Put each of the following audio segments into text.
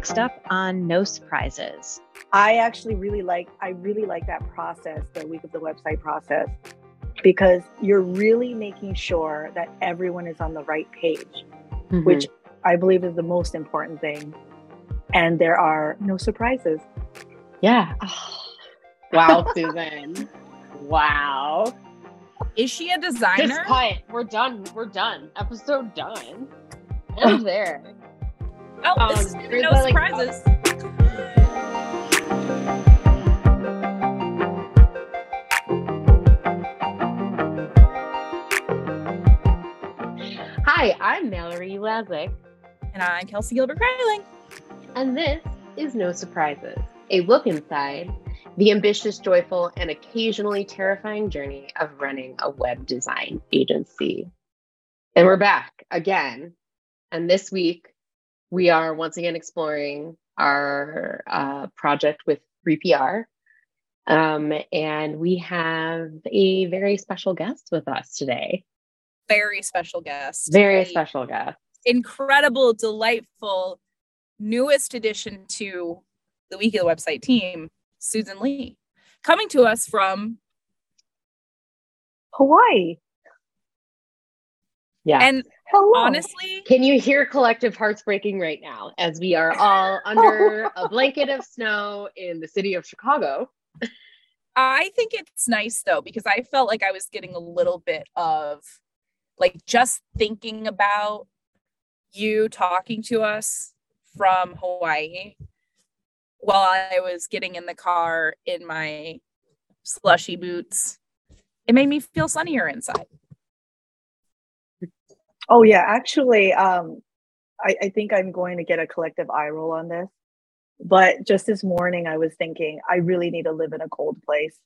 Next up on No Surprises. I really like that process, the week of the website process, because you're really making sure that everyone is on the right page, which I believe is the most important thing. And there are no surprises. Yeah. Wow, Susan. Wow. Is she a designer? Just cut. We're done. Episode done. I'm there. Oh, this is no surprises. Hi, I'm Mallory Lazick. And I'm Kelsey Gilbert-Kreiling. And this is No Surprises, a look inside the ambitious, joyful, and occasionally terrifying journey of running a web design agency. And we're back again. And this week, we are once again exploring our project with 3PR. And we have a very special guest with us today. Very special guest. Special guest. Incredible, delightful, newest addition to the Week of the Website team, Susan Lee, coming to us from Hawaii. Yeah. And hello. Honestly, can you hear collective hearts breaking right now as we are all under a blanket of snow in the city of Chicago? I think it's nice though, because I felt like I was getting a little bit of like just thinking about you talking to us from Hawaii while I was getting in the car in my slushy boots. It made me feel sunnier inside. Oh yeah, actually, I think I'm going to get a collective eye roll on this. But just this morning, I was thinking I really need to live in a cold place.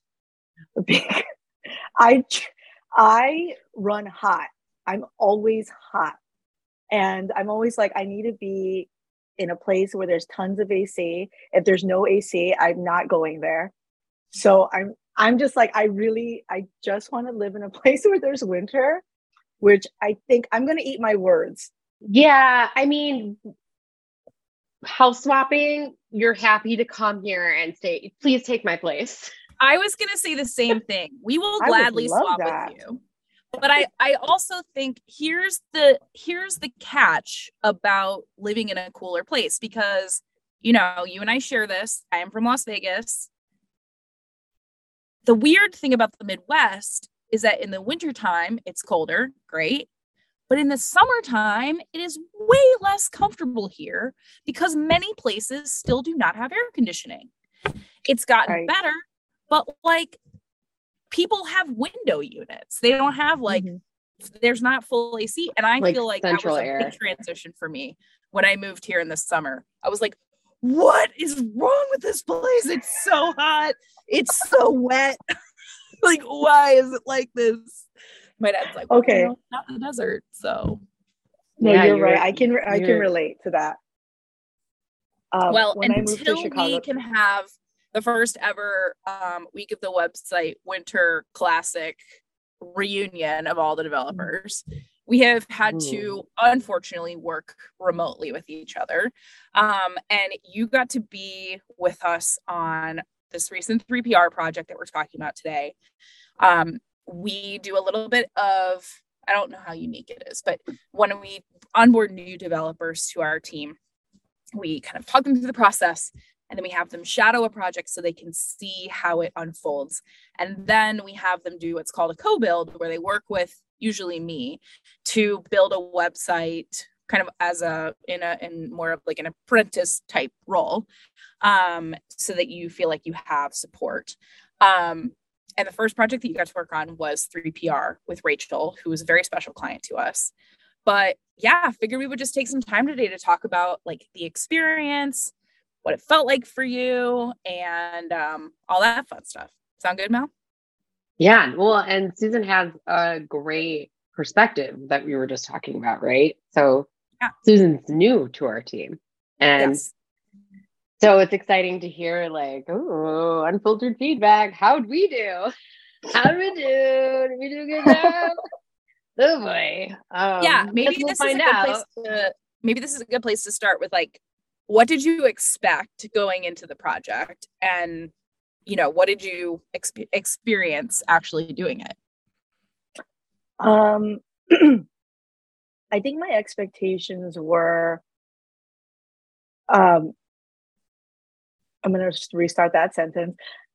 I run hot. I'm always hot, and I'm always like, I need to be in a place where there's tons of AC. If there's no AC, I'm not going there. So I'm just like, I just want to live in a place where there's winter, which I think I'm going to eat my words. Yeah, I mean, house swapping, you're happy to come here and stay. Please take my place. I was going to say the same thing. We will gladly swap with you. But I also think here's the catch about living in a cooler place, because, you know, you and I share this. I am from Las Vegas. The weird thing about the Midwest is that in the wintertime, it's colder, great. But in the summertime, it is way less comfortable here because many places still do not have air conditioning. It's gotten better, but like people have window units. They don't have there's not full AC. And I feel like that was a big transition for me when I moved here in the summer. I was like, what is wrong with this place? It's so hot. It's so wet. Like, why is it like this? My dad's like, well, okay, it's not the desert, so. No, yeah, you're right. I can relate to that. Well, until we can have the first ever Week of the Website Winter Classic reunion of all the developers, we have had to unfortunately work remotely with each other. And you got to be with us on this recent 3PR project that we're talking about today. We do a little bit of, I don't know how unique it is, but when we onboard new developers to our team, we kind of talk them through the process, and then we have them shadow a project so they can see how it unfolds. And then we have them do what's called a co-build, where they work with usually me to build a website kind of as in more of like an apprentice type role, so that you feel like you have support. And the first project that you got to work on was 3PR with Rachel, who was a very special client to us. But yeah, I figured we would just take some time today to talk about like the experience, what it felt like for you, and all that fun stuff. Sound good, Mel? Yeah. Well, and Susan has a great perspective that we were just talking about, right? So Susan's new to our team. And so it's exciting to hear like, oh, unfiltered feedback. How'd we do? How'd we do? Did we do a good job? Oh boy. Maybe this is a good place to start with like what did you expect going into the project? And, what did you experience actually doing it? I think my expectations were, I'm going to just restart that sentence.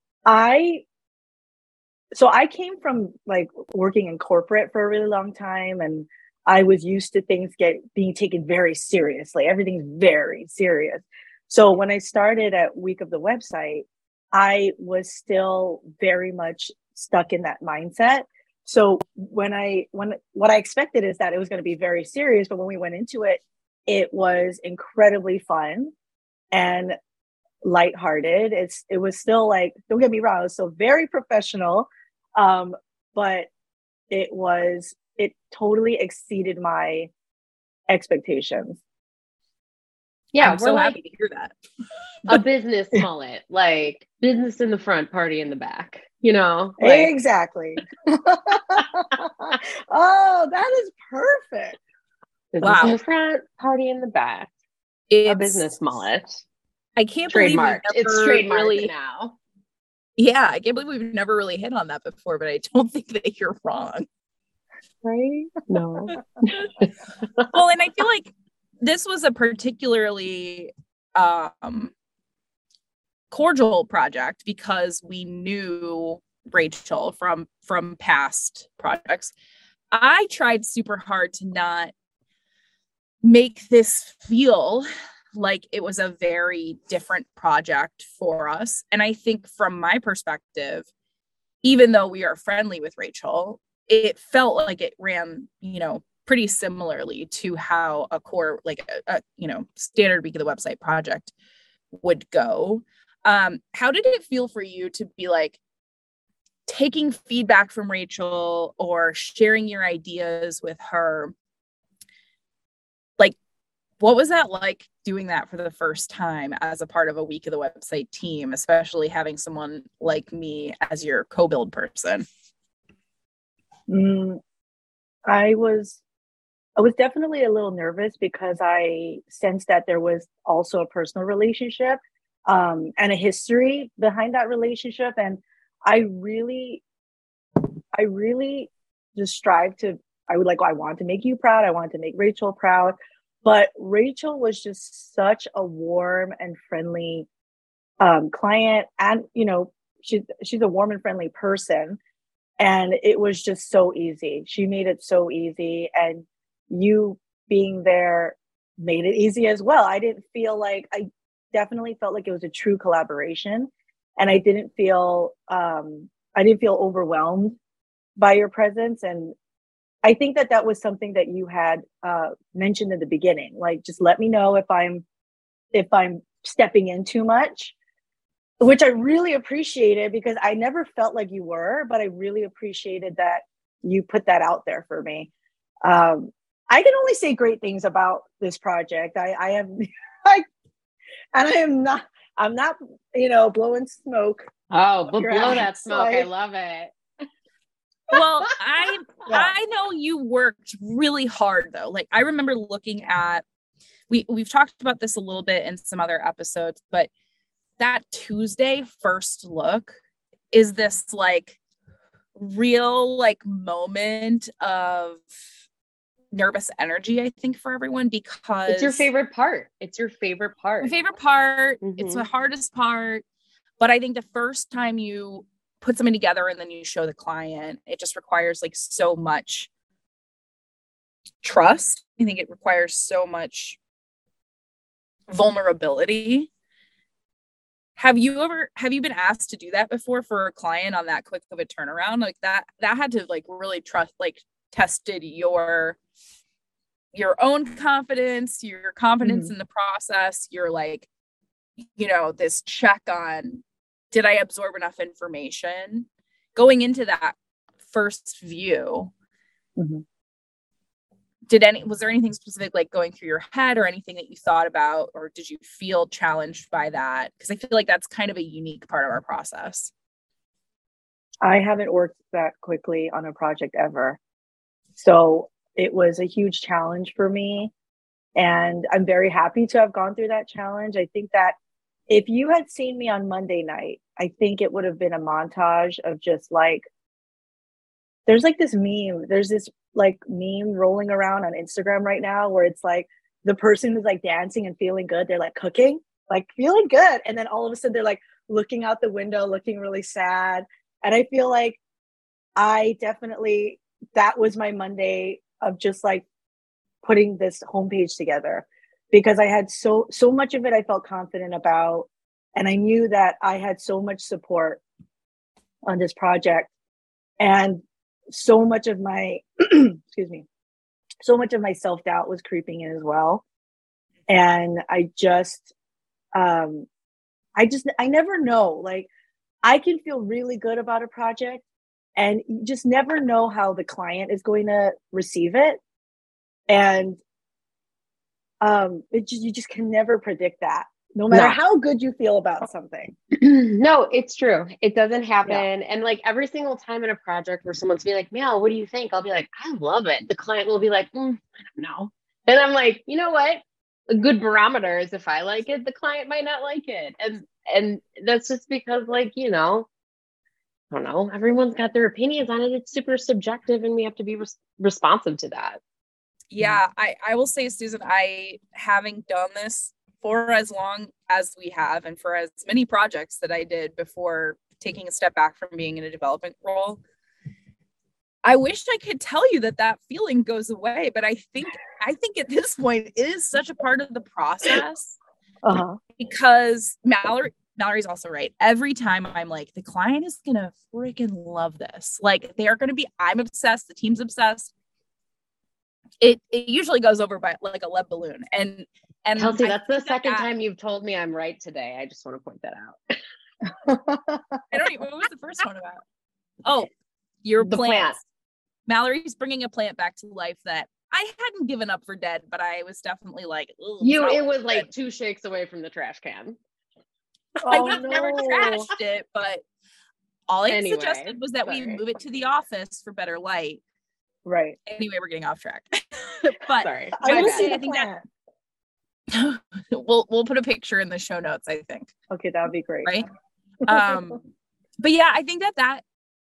So I came from like working in corporate for a really long time, and I was used to things being taken very seriously. Everything's very serious. So when I started at Week of the Website, I was still very much stuck in that mindset. So what I expected is that it was going to be very serious, but when we went into it, it was incredibly fun and lighthearted. It was still like, don't get me wrong, it was still very professional, but it totally exceeded my expectations. Yeah, I'm so happy to hear that. A business mullet, like business in the front, party in the back, Exactly. Oh, that is perfect. Business in the front, party in the back. It's a business mullet. I can't believe it's trademarked now. Yeah, I can't believe we've never really hit on that before, but I don't think that you're wrong. Right? No. Well, and I feel like this was a particularly cordial project because we knew Rachel from past projects. I tried super hard to not make this feel like it was a very different project for us. And I think from my perspective, even though we are friendly with Rachel, it felt like it ran, pretty similarly to how a core, like a standard Week of the Website project would go. How did it feel for you to be like taking feedback from Rachel or sharing your ideas with her? Like, what was that like doing that for the first time as a part of a Week of the Website team, especially having someone like me as your co-build person? I was definitely a little nervous because I sensed that there was also a personal relationship and a history behind that relationship. And I really just strive to, I want to make you proud. I want to make Rachel proud. But Rachel was just such a warm and friendly client. And, she's a warm and friendly person. And it was just so easy. She made it so easy. And you being there made it easy as well. I definitely felt like it was a true collaboration. And I didn't feel overwhelmed by your presence. And I think that was something that you had mentioned in the beginning, like, just let me know if I'm stepping in too much, which I really appreciated because I never felt like you were, but I really appreciated that you put that out there for me. I can only say great things about this project. I'm not, blowing smoke. Oh, but blow that smoke. I love it. Well, I know you worked really hard though. Like, I remember looking at, we've talked about this a little bit in some other episodes, but that Tuesday first look is this like real like moment of nervous energy, I think, for everyone, because it's your favorite part. My favorite part. Mm-hmm. It's the hardest part. But I think the first time you put something together and then you show the client, it just requires like so much trust. I think it requires so much vulnerability. Have you been asked to do that before for a client on that quick of a turnaround? Like that had to like really tested your own confidence, your confidence in the process, your like, this check on, did I absorb enough information going into that first view? Mm-hmm. Was there anything specific like going through your head or anything that you thought about, or did you feel challenged by that? Because I feel like that's kind of a unique part of our process. I haven't worked that quickly on a project ever. So it was a huge challenge for me. And I'm very happy to have gone through that challenge. I think that if you had seen me on Monday night, I think it would have been a montage of just like, there's like this meme, there's this like meme rolling around on Instagram right now where it's like the person who's like dancing and feeling good, they're like cooking, like feeling good. And then all of a sudden they're like looking out the window, looking really sad. And I feel like that was my Monday of just like putting this homepage together, because I had so much of it I felt confident about. And I knew that I had so much support on this project. And so much of my, excuse me, so much of my self-doubt was creeping in as well. And I never know, like I can feel really good about a project and you just never know how the client is going to receive it. And you just can never predict that, no matter how good you feel about something. No, it's true. It doesn't happen. Yeah. And like every single time in a project where someone's be like, Mel, what do you think? I'll be like, I love it. The client will be like, I don't know. And I'm like, you know what? A good barometer is if I like it, the client might not like it. And that's just because like, I don't know, everyone's got their opinions on it. It's super subjective and we have to be responsive to that. Yeah, I will say, Susan, having done this for as long as we have and for as many projects that I did before taking a step back from being in a development role, I wish I could tell you that feeling goes away, but I think at this point it is such a part of the process. Because Mallory's also right. Every time I'm like, the client is gonna freaking love this. Like they are gonna be, I'm obsessed, the team's obsessed. It usually goes over by like a lead balloon. And Kelsey, that's the second time you've told me I'm right today. I just want to point that out. What was the first one about? Oh, your plants. Mallory's bringing a plant back to life that I hadn't given up for dead, but I was definitely like, it was like 2 shakes away from the trash can. I would have never trashed it, but all I suggested was that we move it to the office for better light. Right. Anyway, we're getting off track. But sorry. I will see the plant. We'll put a picture in the show notes, I think. Okay, that would be great. Right. But yeah, I think that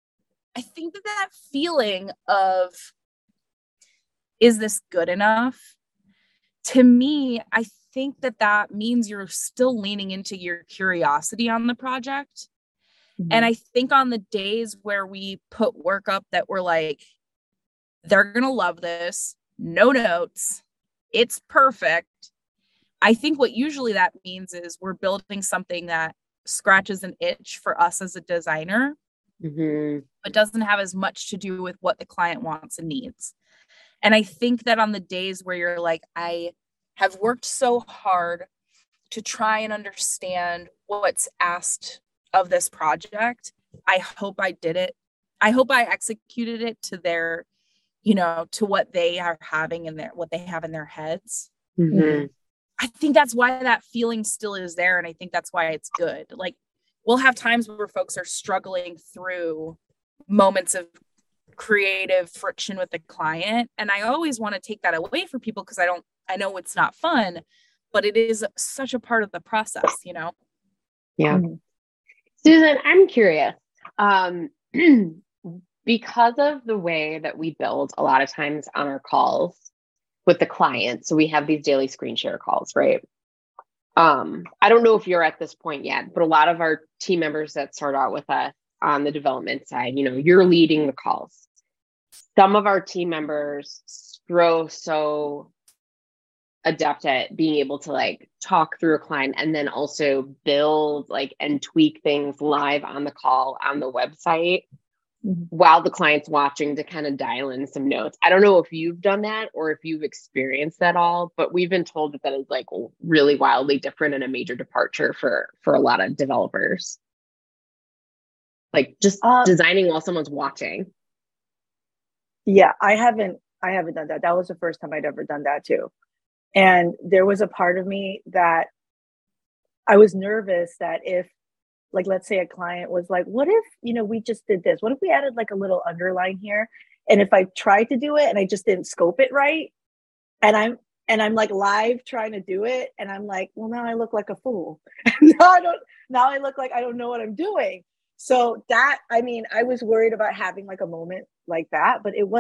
feeling of, is this good enough? To me, I think that means you're still leaning into your curiosity on the project. Mm-hmm. And I think on the days where we put work up that we're like, they're going to love this, no notes, it's perfect. I think what usually that means is we're building something that scratches an itch for us as a designer, but doesn't have as much to do with what the client wants and needs. And I think that on the days where you're like, I have worked so hard to try and understand what's asked of this project, I hope I did it. I hope I executed it to their, to what they are having in what they have in their heads. Mm-hmm. I think that's why that feeling still is there. And I think that's why it's good. Like we'll have times where folks are struggling through moments of creative friction with the client. And I always want to take that away from people because I know it's not fun, but it is such a part of the process, Yeah. Mm-hmm. Susan, I'm curious. Because of the way that we build a lot of times on our calls with the client, so we have these daily screen share calls, right? I don't know if you're at this point yet, but a lot of our team members that start out with us on the development side, you're leading the calls. Some of our team members grow so adept at being able to like talk through a client and then also build and tweak things live on the call on the website while the client's watching to kind of dial in some notes. I don't know if you've done that or if you've experienced that all, but we've been told that is like really wildly different and a major departure for a lot of developers. Like just designing while someone's watching. Yeah, I haven't done that. That was the first time I'd ever done that too. And there was a part of me that I was nervous that if, like, let's say a client was like, what if, we just did this? What if we added like a little underline here? And if I tried to do it and I just didn't scope it right, and and I'm like live trying to do it. And I'm like, well, now I look like a fool. Now I look like I don't know what I'm doing. So that, I mean, I was worried about having like a moment like that, but it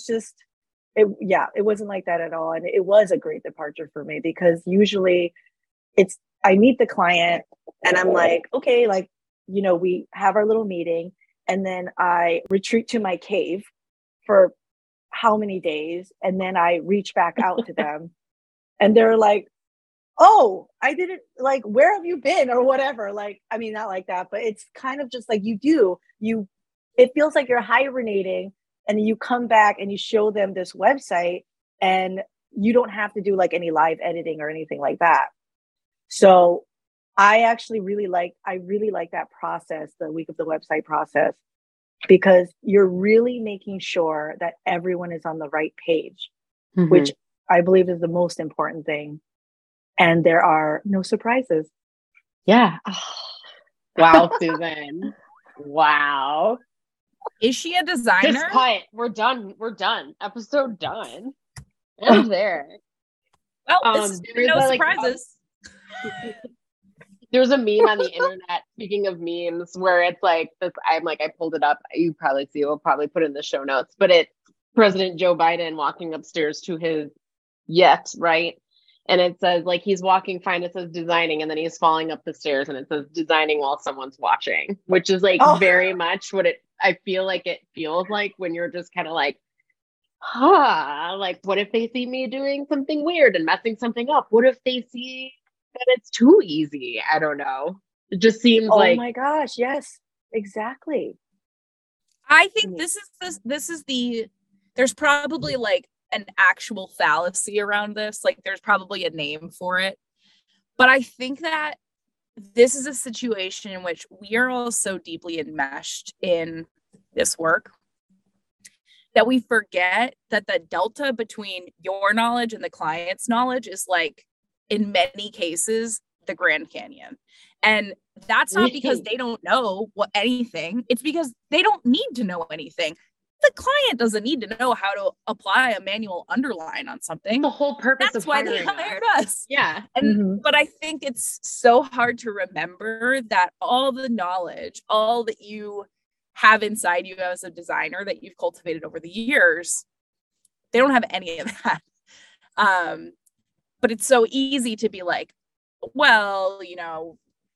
wasn't like that at all. And it was a great departure for me, because usually I meet the client and I'm like, okay, like, you know, we have our little meeting, and then I retreat to my cave for how many days. And then I reach back out to them and they're like, oh, I didn't, like, where have you been or whatever? Like, I mean, not like that, but it's kind of just like it feels like you're hibernating, and you come back and you show them this website, and you don't have to do like any live editing or anything like that. So I actually really like that process, the week of the website process, because you're really making sure that everyone is on the right page, which I believe is the most important thing. And there are no surprises. Yeah. Wow, Susan. Wow. Is she a designer? Just cut. We're done. Episode done. I'm there. Well, this is no surprises. There's a meme on the internet, speaking of memes, where it's like this. I'm like, I pulled it up. You probably see it. We'll probably put it in the show notes. But it's President Joe Biden walking upstairs to his yacht, right? And it says, like, he's walking fine. It says designing. And then he's falling up the stairs and it says designing while someone's watching, which is like very much what I feel like it feels like when you're just kind of like, like, what if they see me doing something weird and messing something up? What if they see that it's too easy? I don't know. It just seems like, oh my gosh, yes, exactly. I think this is there's probably like an actual fallacy around this. Like, there's probably a name for it. But I think that this is a situation in which we are all so deeply enmeshed in this work that we forget that the delta between your knowledge and the client's knowledge is, like, in many cases, the Grand Canyon. And that's not because they don't know anything. It's because they don't need to know anything. The client doesn't need to know how to apply a manual underline on something. The whole purpose That's of why they hired us. Yeah. And but I think it's so hard to remember that all the knowledge, all that you have inside you as a designer that you've cultivated over the years, they don't have any of that. But it's so easy to be like, well, you know,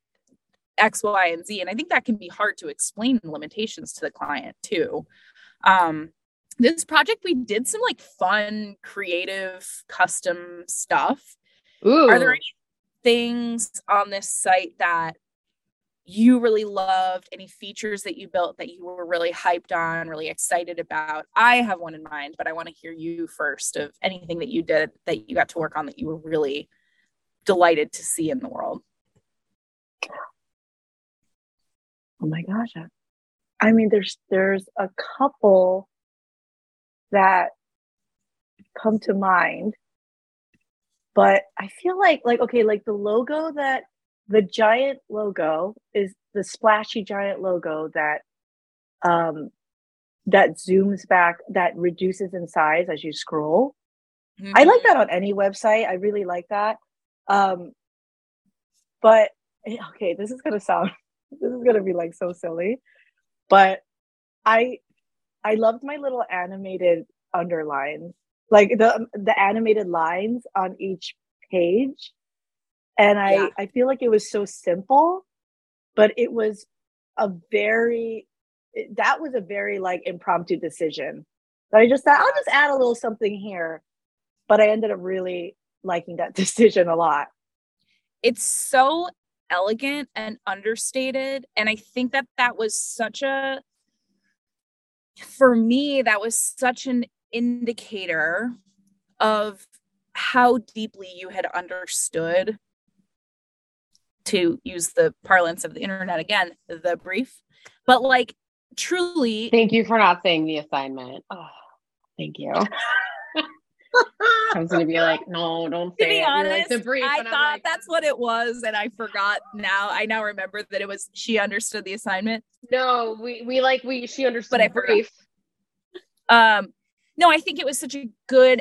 X, Y, and Z. And I think that can be hard to explain limitations to the client too. This project, we did some like fun, creative, custom stuff. Ooh. Are there any things on this site that you really loved? Any features that you built that you were really hyped on, really excited about? I have one in mind, but I want to hear you first of anything that you did that you got to work on that you were really delighted to see in the world. Oh my gosh. I mean, there's a couple that come to mind, but I feel like okay, like the giant logo is the splashy giant logo that zooms back, that reduces in size as you scroll. Mm-hmm. I like that on any website. I really like that. But okay, this is gonna be like so silly. But I loved my little animated underlines, like the animated lines on each page. And I feel like it was so simple, but it was that was a very like impromptu decision. So I just thought, I'll just add a little something here. But I ended up really liking that decision a lot. It's so elegant and understated. And I think that was for me, that was such an indicator of how deeply you had understood, to use the parlance of the internet again, the brief. But like, truly. Thank you for not saying the assignment. Oh, thank you. I was going to be like, no, don't say it. To be honest, like, the brief, I thought that's what it was, and I forgot now. I now remember that it was, she understood the assignment. No, she understood the brief. no, I think it was such a good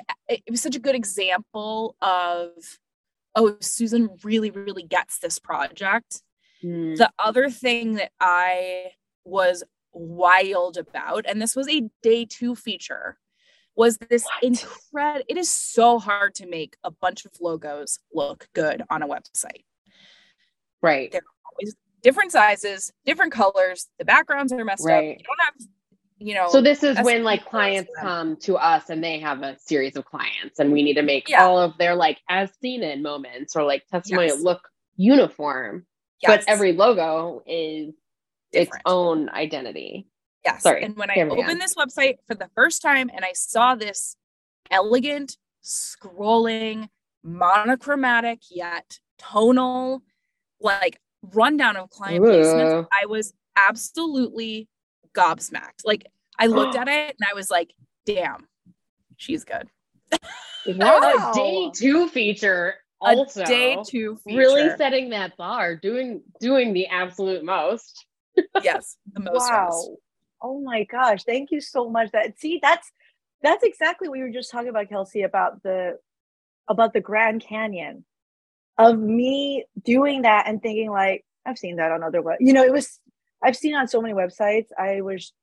example of, oh, Susan really, really gets this project. The other thing that I was wild about, and this was a day 2 feature, was this incredible, it is so hard to make a bunch of logos look good on a website. Right. They're always different sizes, different colors. The backgrounds are messed up. You don't have, you know. So this is when like clients come to us and they have a series of clients and we need to make all of their like as seen in moments or like testimonial look uniform. But every logo is different. Its own identity. Yes. Sorry. And when I opened this website for the first time and I saw this elegant, scrolling, monochromatic yet tonal, like rundown of client placements, I was absolutely gobsmacked. Like I looked at it and I was like, damn, she's good. Wow. A day 2 feature. Also, a day 2 feature. Really setting that bar, doing the absolute most. Yes, the most. Wow. Oh my gosh. Thank you so much. That's exactly what you were just talking about, Kelsey, about the Grand Canyon, of me doing that and thinking like, I've seen that on other I've seen it on so many websites. I was,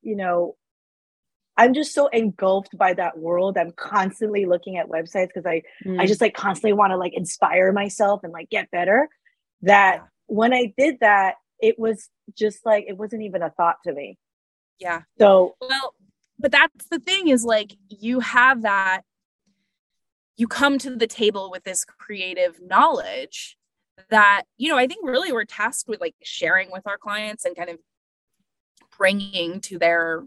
I'm just so engulfed by that world. I'm constantly looking at websites because I just like constantly want to like inspire myself and like get better. That when I did that, it was just like, it wasn't even a thought to me. Yeah. So, well, but that's the thing is like, you have that, you come to the table with this creative knowledge that, I think really we're tasked with like sharing with our clients and kind of bringing to their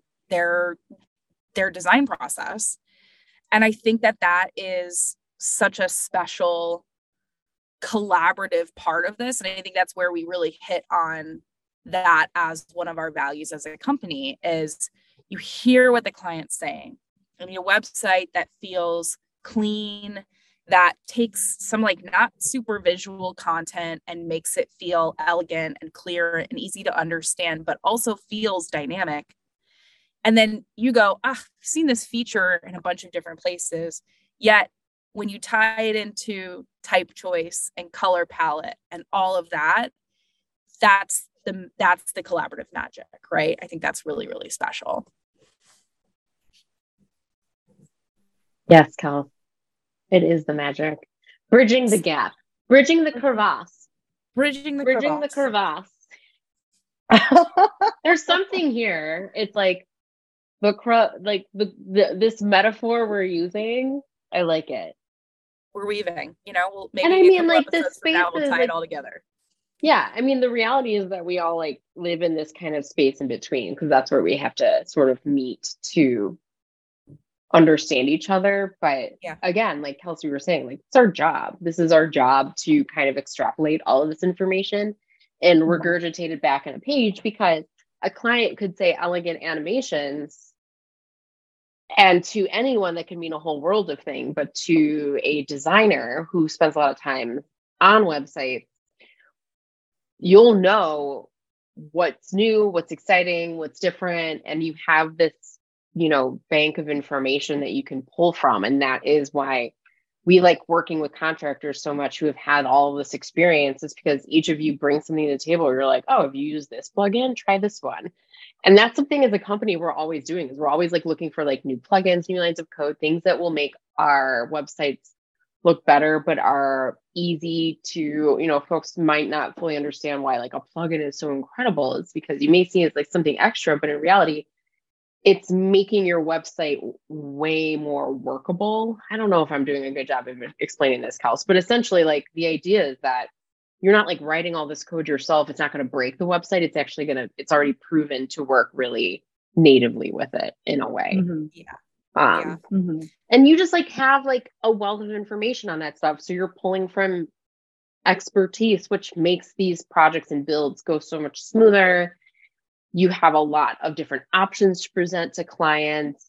design process. And I think that is such a special collaborative part of this. And I think that's where we really hit on that as one of our values as a company is you hear what the client's saying. I mean, a website that feels clean, that takes some like not super visual content and makes it feel elegant and clear and easy to understand, but also feels dynamic. And then you go, I've seen this feature in a bunch of different places. Yet when you tie it into type choice and color palette and all of that, that's the collaborative magic, right? I think that's really, really special. Yes, Cal. It is the magic. Bridging the gap. Bridging the crevasse. Bridging the crevasse. There's something here. It's like this metaphor we're using. I like it. We're weaving, we'll maybe and I mean like this space we'll tie it all together. Yeah, I mean the reality is that we all like live in this kind of space in between because that's where we have to sort of meet to understand each other. But again, like Kelsey were saying, like it's our job. This is our job to kind of extrapolate all of this information and regurgitate it back on a page, because a client could say elegant animations, and to anyone that can mean a whole world of things, but to a designer who spends a lot of time on websites, you'll know what's new, what's exciting, what's different, and you have this bank of information that you can pull from. And that is why we like working with contractors so much who have had all of this experience, is because each of you brings something to the table. You're like, oh, have you used this plugin? Try this one. And that's something as a company we're always doing, is we're always like looking for like new plugins, new lines of code, things that will make our websites look better, but are easy to, folks might not fully understand why like a plugin is so incredible. It's because you may see it as like something extra, but in reality, it's making your website way more workable. I don't know if I'm doing a good job of explaining this, Kels, but essentially like the idea is that you're not like writing all this code yourself. It's not going to break the website. It's actually it's already proven to work really natively with it in a way. Mm-hmm. Yeah. And you just like have like a wealth of information on that stuff. So you're pulling from expertise, which makes these projects and builds go so much smoother. You have a lot of different options to present to clients.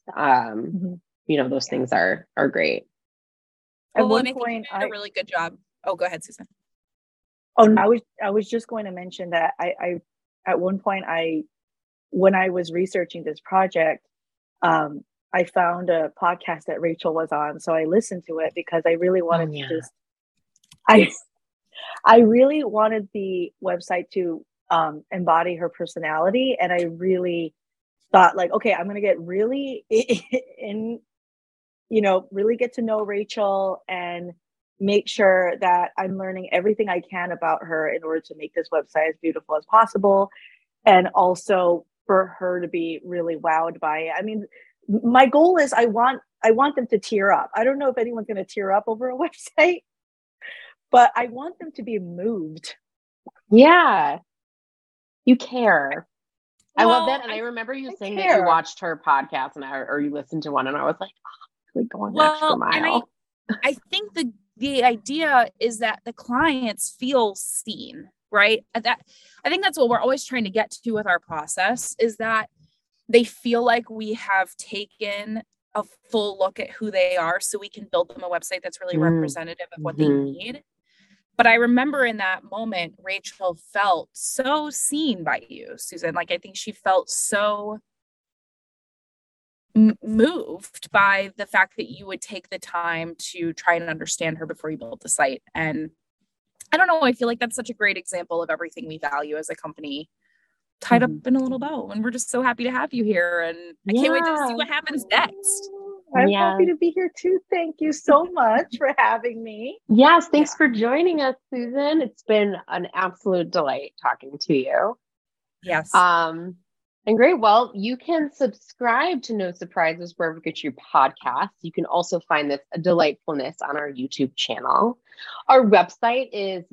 Those things are great. At one point, I did a really good job. Oh, go ahead, Susan. Oh, no, I was just going to mention that I at one point when I was researching this project, I I found a podcast that Rachel was on. So I listened to it because I really wanted to just, I really wanted the website to embody her personality. And I really thought like, okay, I'm going to get really really get to know Rachel and make sure that I'm learning everything I can about her in order to make this website as beautiful as possible. And also for her to be really wowed by it. I mean, my goal is I want them to tear up. I don't know if anyone's going to tear up over a website, but I want them to be moved. Yeah. You care. Well, I love that. And I remember you saying that you watched her podcast or you listened to one, and I was like, really going the extra mile. And I think the idea is that the clients feel seen, right? I think that's what we're always trying to get to with our process, is that they feel like we have taken a full look at who they are so we can build them a website that's really representative of what they need. But I remember in that moment, Rachel felt so seen by you, Susan. Like, I think she felt so moved by the fact that you would take the time to try and understand her before you built the site. And I don't know, I feel like that's such a great example of everything we value as a company tied up in a little bow. And we're just so happy to have you here. And I can't wait to see what happens next. I'm happy to be here too. Thank you so much for having me. Yes, thanks for joining us, Susan. It's been an absolute delight talking to you. Yes. And great. Well, you can subscribe to No Surprises wherever you get your podcasts. You can also find this delightfulness on our YouTube channel. Our website is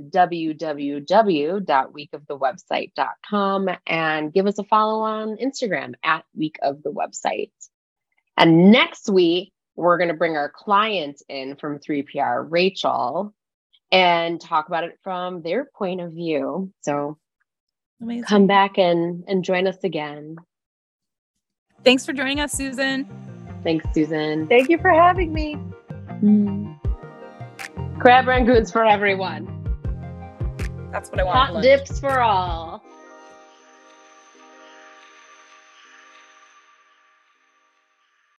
www.weekofthewebsite.com, and give us a follow on Instagram @weekofthewebsite. And next week, we're going to bring our client in from 3PR, Rachel, and talk about it from their point of view. So amazing. Come back and join us again. Thanks for joining us, Susan. Thanks, Susan. Thank you for having me. Crab rangoons for everyone. That's what I want. Hot dips for all.